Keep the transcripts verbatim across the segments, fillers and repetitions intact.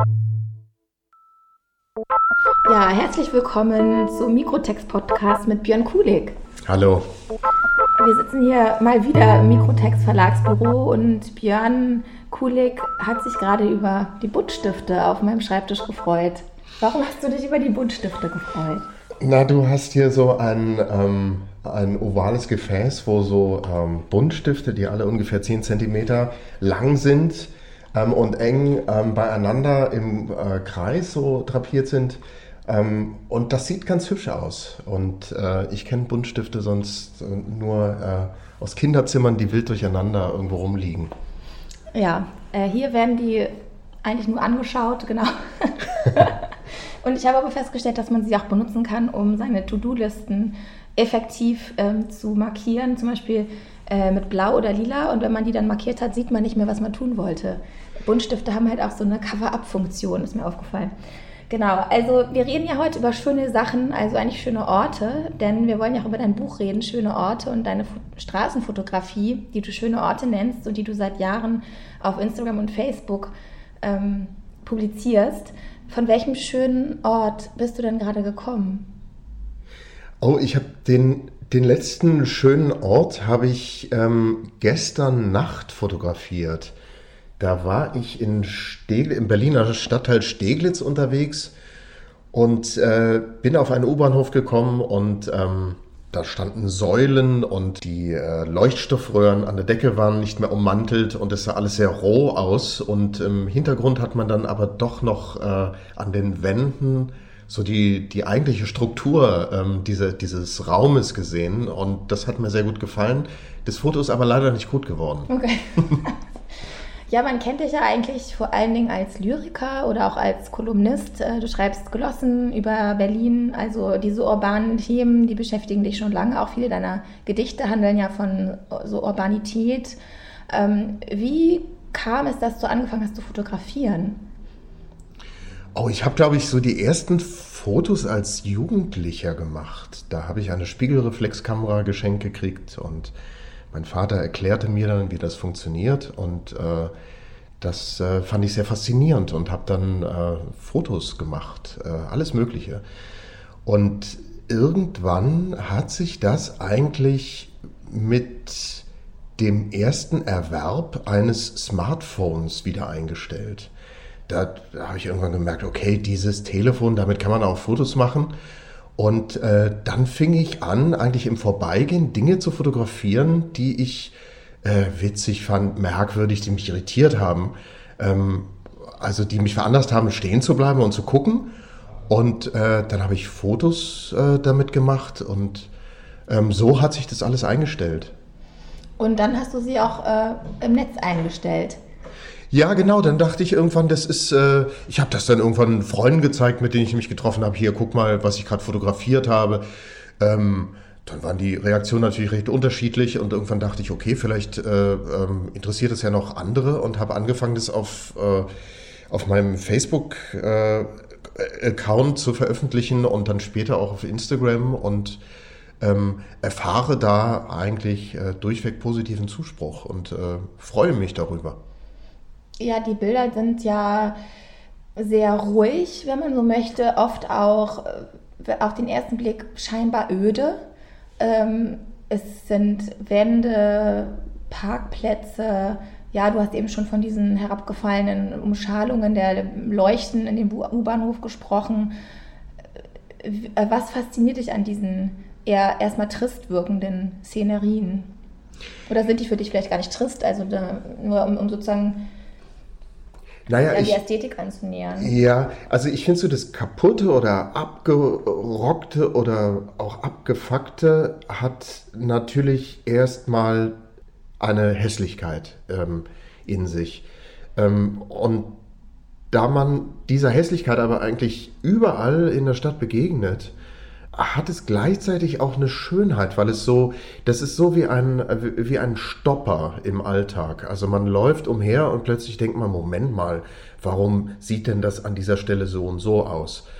Ja, herzlich willkommen zum Mikrotext-Podcast mit Björn Kulig. Hallo. Wir sitzen hier mal wieder im Mikrotext Verlagsbüro und Björn Kulig hat sich gerade über die Buntstifte auf meinem Schreibtisch gefreut. Warum hast du dich über die Buntstifte gefreut? Na, du hast hier so ein, ähm, ein ovales Gefäß, wo so ähm, Buntstifte, die alle ungefähr zehn Zentimeter lang sind ähm, und eng ähm, beieinander im äh, Kreis so drapiert sind. Ähm, und das sieht ganz hübsch aus. Und äh, ich kenne Buntstifte sonst äh, nur äh, aus Kinderzimmern, die wild durcheinander irgendwo rumliegen. Ja, äh, hier werden die eigentlich nur angeschaut, genau. Und ich habe aber festgestellt, dass man sie auch benutzen kann, um seine To-Do-Listen effektiv ähm, zu markieren, zum Beispiel äh, mit Blau oder Lila. Und wenn man die dann markiert hat, sieht man nicht mehr, was man tun wollte. Buntstifte haben halt auch so eine Cover-Up-Funktion, ist mir aufgefallen. Genau, also wir reden ja heute über schöne Sachen, also eigentlich schöne Orte, denn wir wollen ja auch über dein Buch reden, Schöne Orte und deine Straßenfotografie, die du schöne Orte nennst und die du seit Jahren auf Instagram und Facebook ähm, publizierst. Von welchem schönen Ort bist du denn gerade gekommen? Oh, ich habe den, den letzten schönen Ort habe ich ähm, gestern Nacht fotografiert. Da war ich in Steglitz, im Berliner Stadtteil Steglitz unterwegs und äh, bin auf einen U-Bahnhof gekommen und ähm, da standen Säulen und die äh, Leuchtstoffröhren an der Decke waren nicht mehr ummantelt und es sah alles sehr roh aus. Und im Hintergrund hat man dann aber doch noch äh, an den Wänden so die, die eigentliche Struktur ähm, diese, dieses Raumes gesehen und das hat mir sehr gut gefallen. Das Foto ist aber leider nicht gut geworden. Okay. Ja, man kennt dich ja eigentlich vor allen Dingen als Lyriker oder auch als Kolumnist. Du schreibst Glossen über Berlin, also diese urbanen Themen, die beschäftigen dich schon lange. Auch viele deiner Gedichte handeln ja von so Urbanität. Wie kam es, dass du angefangen hast zu fotografieren? Oh, ich habe, glaube ich, so die ersten Fotos als Jugendlicher gemacht. Da habe ich eine Spiegelreflexkamera geschenkt gekriegt und mein Vater erklärte mir dann, wie das funktioniert und äh, das äh, fand ich sehr faszinierend und habe dann äh, Fotos gemacht, äh, alles Mögliche. Und irgendwann hat sich das eigentlich mit dem ersten Erwerb eines Smartphones wieder eingestellt. Da, da habe ich irgendwann gemerkt, okay, dieses Telefon, damit kann man auch Fotos machen. Und äh, dann fing ich an, eigentlich im Vorbeigehen Dinge zu fotografieren, die ich äh, witzig fand, merkwürdig, die mich irritiert haben. Ähm, also die mich veranlasst haben, stehen zu bleiben und zu gucken. Und äh, dann habe ich Fotos äh, damit gemacht und ähm, so hat sich das alles eingestellt. Und dann hast du sie auch äh, im Netz eingestellt. Ja, genau, dann dachte ich irgendwann, das ist, äh, ich habe das dann irgendwann Freunden gezeigt, mit denen ich mich getroffen habe. Hier, guck mal, was ich gerade fotografiert habe. Ähm, dann waren die Reaktionen natürlich recht unterschiedlich und irgendwann dachte ich, okay, vielleicht äh, ähm, interessiert es ja noch andere und habe angefangen, das auf, äh, auf meinem Facebook-Account äh, zu veröffentlichen und dann später auch auf Instagram und ähm, erfahre da eigentlich äh, durchweg positiven Zuspruch und äh, freue mich darüber. Ja, die Bilder sind ja sehr ruhig, wenn man so möchte, oft auch auf den ersten Blick scheinbar öde. Ähm, es sind Wände, Parkplätze, ja, du hast eben schon von diesen herabgefallenen Umschalungen der Leuchten in dem U-Bahnhof gesprochen. Was fasziniert dich an diesen eher erstmal trist wirkenden Szenerien? Oder sind die für dich vielleicht gar nicht trist, also da, nur um, um sozusagen Naja, ja, die ich, Ästhetik anzunähern. Ja, also ich finde so das Kaputte oder Abgerockte oder auch Abgefuckte hat natürlich erstmal eine Hässlichkeit ähm, in sich. Ähm, und da man dieser Hässlichkeit aber eigentlich überall in der Stadt begegnet, hat es gleichzeitig auch eine Schönheit, weil es so, das ist so wie ein, wie ein Stopper im Alltag. Also man läuft umher und plötzlich denkt man, Moment mal, warum sieht denn das an dieser Stelle so und so aus?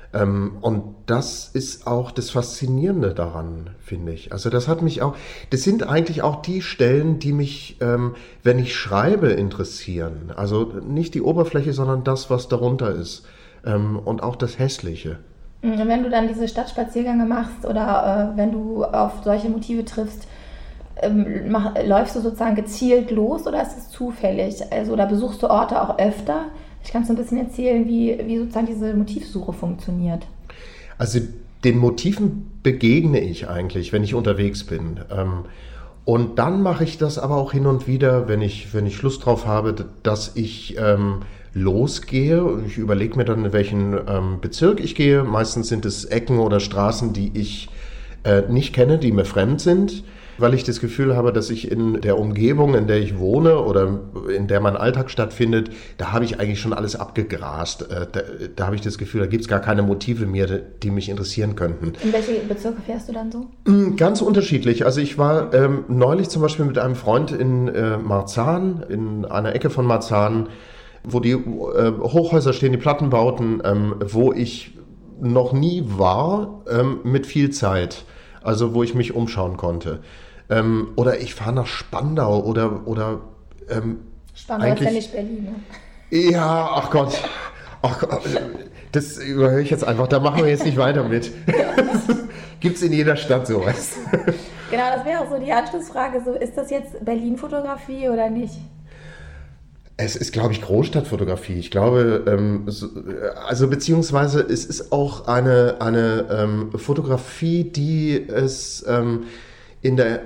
Ähm, und das ist auch das Faszinierende daran, finde ich. Also das hat mich auch, das sind eigentlich auch die Stellen, die mich, ähm, wenn ich schreibe, interessieren. Also nicht die Oberfläche, sondern das, was darunter ist. Ähm, und auch das Hässliche. Und wenn du dann diese Stadtspaziergänge machst oder äh, wenn du auf solche Motive triffst, ähm, mach, läufst du sozusagen gezielt los oder ist es zufällig? Also, oder besuchst du Orte auch öfter? Ich kann so ein bisschen erzählen, wie, wie sozusagen diese Motivsuche funktioniert. Also den Motiven begegne ich eigentlich, wenn ich unterwegs bin. Und dann mache ich das aber auch hin und wieder, wenn ich, wenn ich Lust drauf habe, dass ich ähm, losgehe. Und ich überlege mir dann, in welchen ähm, Bezirk ich gehe. Meistens sind es Ecken oder Straßen, die ich äh, nicht kenne, die mir fremd sind, weil ich das Gefühl habe, dass ich in der Umgebung, in der ich wohne oder in der mein Alltag stattfindet, da habe ich eigentlich schon alles abgegrast. Da, da habe ich das Gefühl, da gibt es gar keine Motive mehr, die mich interessieren könnten. In welche Bezirke fährst du dann so? Ganz unterschiedlich. Also ich war ähm, neulich zum Beispiel mit einem Freund in äh, Marzahn, in einer Ecke von Marzahn, wo die äh, Hochhäuser stehen, die Plattenbauten, ähm, wo ich noch nie war, ähm, mit viel Zeit. Also wo ich mich umschauen konnte. Ähm, oder ich fahre nach Spandau oder... oder ähm, Spandau ist ja nicht Berlin, ne? Ja, ach Gott. Ach Gott. Das überhöre ich jetzt einfach. Da machen wir jetzt nicht weiter mit. Gibt es in jeder Stadt sowas. Genau, das wäre auch so die Anschlussfrage. So, ist das jetzt Berlin-Fotografie oder nicht? Es ist, glaube ich, Großstadtfotografie. Ich glaube, ähm, so, also beziehungsweise es ist auch eine, eine ähm, Fotografie, die es ähm, in, der,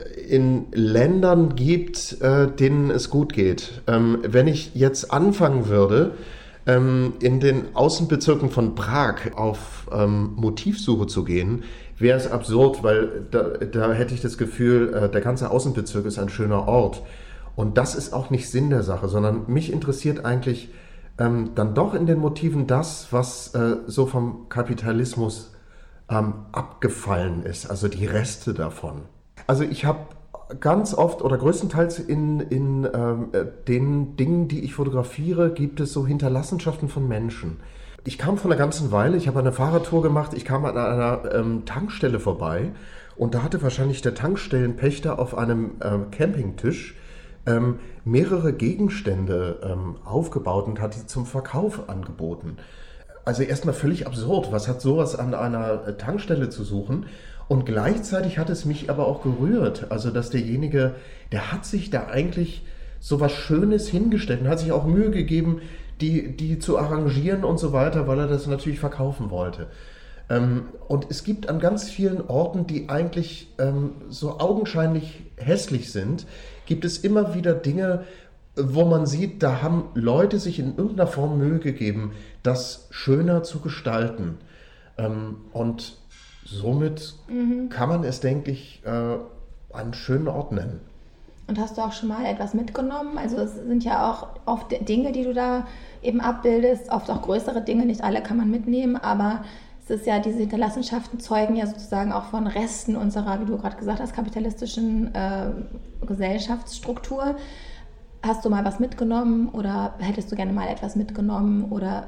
in Ländern gibt, äh, denen es gut geht. Ähm, wenn ich jetzt anfangen würde, ähm, in den Außenbezirken von Prag auf ähm, Motivsuche zu gehen, wäre es absurd, weil da, da hätte ich das Gefühl, äh, der ganze Außenbezirk ist ein schöner Ort. Und das ist auch nicht Sinn der Sache, sondern mich interessiert eigentlich ähm, dann doch in den Motiven das, was äh, so vom Kapitalismus ähm, abgefallen ist, also die Reste davon. Also ich habe ganz oft oder größtenteils in, in ähm, den Dingen, die ich fotografiere, gibt es so Hinterlassenschaften von Menschen. Ich kam vor einer ganzen Weile, ich habe eine Fahrradtour gemacht, ich kam an einer ähm, Tankstelle vorbei und da hatte wahrscheinlich der Tankstellenpächter auf einem ähm, Campingtisch ähm, mehrere Gegenstände ähm, aufgebaut und hat die zum Verkauf angeboten. Also erstmal völlig absurd, was hat sowas an einer Tankstelle zu suchen? Und gleichzeitig hat es mich aber auch gerührt, also dass derjenige, der hat sich da eigentlich so was Schönes hingestellt und hat sich auch Mühe gegeben, die, die zu arrangieren und so weiter, weil er das natürlich verkaufen wollte. Ähm, und es gibt an ganz vielen Orten, die eigentlich ähm, so augenscheinlich hässlich sind, gibt es immer wieder Dinge, wo man sieht, da haben Leute sich in irgendeiner Form Mühe gegeben, das schöner zu gestalten. Ähm, und somit mhm. kann man es, denke ich, äh, einen schönen Ort nennen. Und hast du auch schon mal etwas mitgenommen? Also es sind ja auch oft Dinge, die du da eben abbildest, oft auch größere Dinge, nicht alle kann man mitnehmen, aber es ist ja, diese Hinterlassenschaften zeugen ja sozusagen auch von Resten unserer, wie du gerade gesagt hast, kapitalistischen äh, Gesellschaftsstruktur. Hast du mal was mitgenommen oder hättest du gerne mal etwas mitgenommen oder...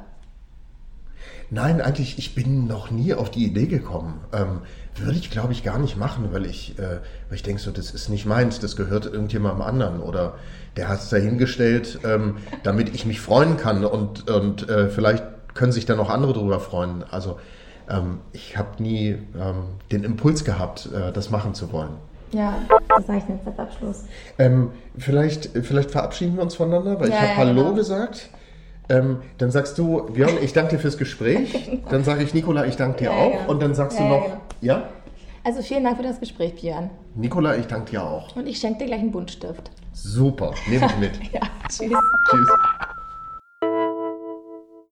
Nein, eigentlich, ich bin noch nie auf die Idee gekommen. Ähm, würde ich, glaube ich, gar nicht machen, weil ich, äh, weil ich denke so, das ist nicht meins, das gehört irgendjemandem anderen oder der hat es dahingestellt, ähm, damit ich mich freuen kann und, und äh, vielleicht können sich dann auch andere darüber freuen. Also ähm, ich habe nie ähm, den Impuls gehabt, äh, das machen zu wollen. Ja, das sage ich jetzt als Abschluss. Ähm, vielleicht, vielleicht verabschieden wir uns voneinander, weil ja, ich habe ja, Hallo genau. gesagt. Ähm, dann sagst du, Björn, ich danke dir fürs Gespräch. Genau. Dann sage ich, Nicola, ich danke dir ja, auch. Ja. Und dann sagst ja, du noch, ja, genau. ja? Also vielen Dank für das Gespräch, Björn. Nicola, ich danke dir auch. Und ich schenke dir gleich einen Buntstift. Super, nehme ich mit. Ja, tschüss. Tschüss.